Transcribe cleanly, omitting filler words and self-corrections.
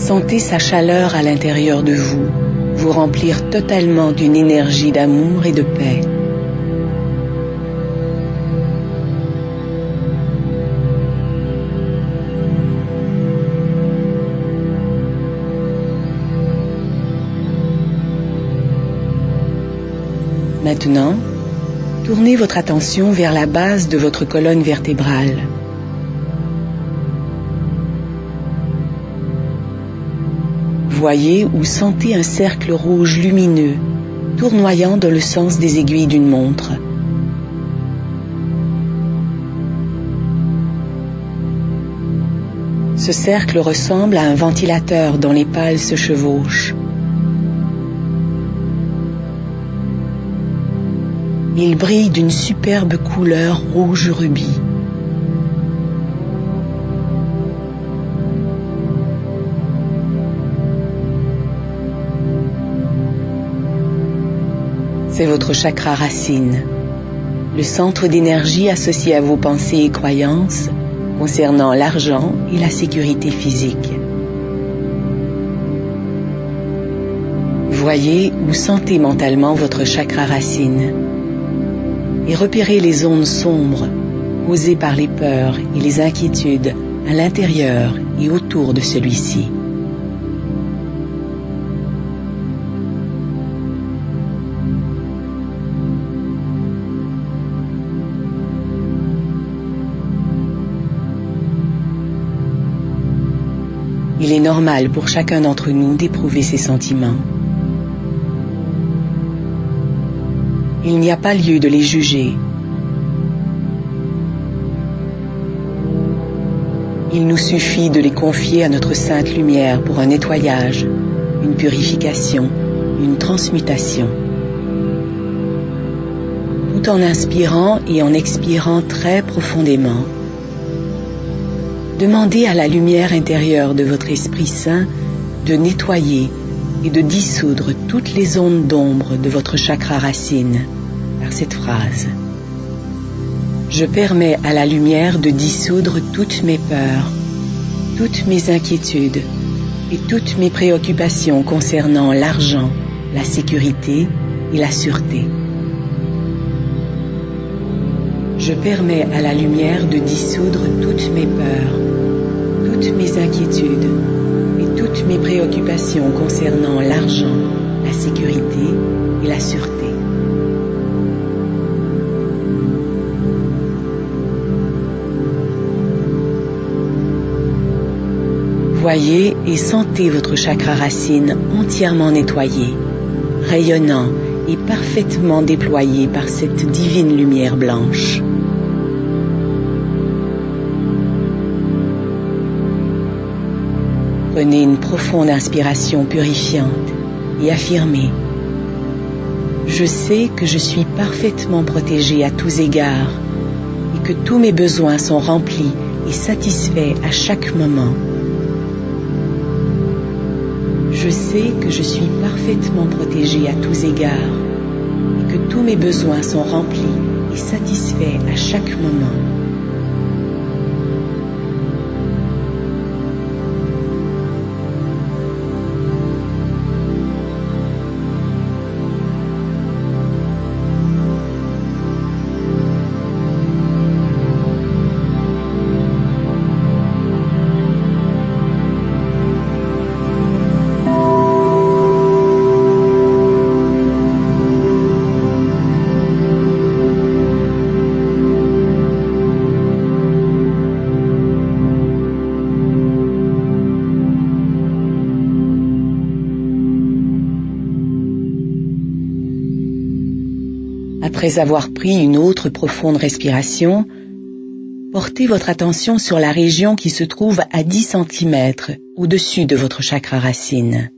Sentez sa chaleur à l'intérieur de vous, vous remplir totalement d'une énergie d'amour et de paix. Maintenant, tournez votre attention vers la base de votre colonne vertébrale. Voyez ou sentez un cercle rouge lumineux, tournoyant dans le sens des aiguilles d'une montre. Ce cercle ressemble à un ventilateur dont les pales se chevauchent. Il brille d'une superbe couleur rouge rubis. C'est votre chakra racine, le centre d'énergie associé à vos pensées et croyances concernant l'argent et la sécurité physique. Voyez ou sentez mentalement votre chakra racine et repérez les ondes sombres causées par les peurs et les inquiétudes à l'intérieur et autour de celui-ci. Il est normal pour chacun d'entre nous d'éprouver ces sentiments. Il n'y a pas lieu de les juger. Il nous suffit de les confier à notre sainte lumière pour un nettoyage, une purification, une transmutation. Tout en inspirant et en expirant très profondément, demandez à la lumière intérieure de votre Esprit Saint de nettoyer et de dissoudre toutes les ondes d'ombre de votre chakra racine par cette phrase. Je permets à la lumière de dissoudre toutes mes peurs, toutes mes inquiétudes et toutes mes préoccupations concernant l'argent, la sécurité et la sûreté. Je permets à la lumière de dissoudre toutes mes peurs, toutes mes inquiétudes et toutes mes préoccupations concernant l'argent, la sécurité et la sûreté. Voyez et sentez votre chakra racine entièrement nettoyé, rayonnant et parfaitement déployé par cette divine lumière blanche. Prenez une profonde inspiration purifiante et affirmez « Je sais que je suis parfaitement protégé à tous égards et que tous mes besoins sont remplis et satisfaits à chaque moment. Je sais que je suis parfaitement protégé à tous égards et que tous mes besoins sont remplis et satisfaits à chaque moment. » Après avoir pris une autre profonde respiration, portez votre attention sur la région qui se trouve à 10 cm au-dessus de votre chakra racine.